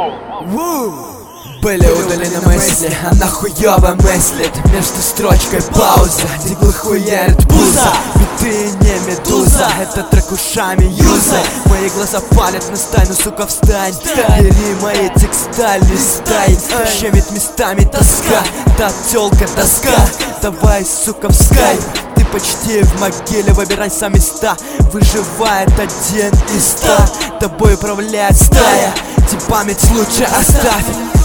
Были удалены мысли, она хуёво мыслит. Между строчкой пауза, диглы хуярит пузо. Биты не медуза, это трек ушами юзай. Мои глаза палят на стайну, сука, встань. Бери мои текста, листай. Щемит местами тоска, та тёлка доска. Давай, сука, в скайп. Ты почти в могиле, выбирай сам места. Выживает 1 из 100, тобой управляет стая. Ты память лучше оставь.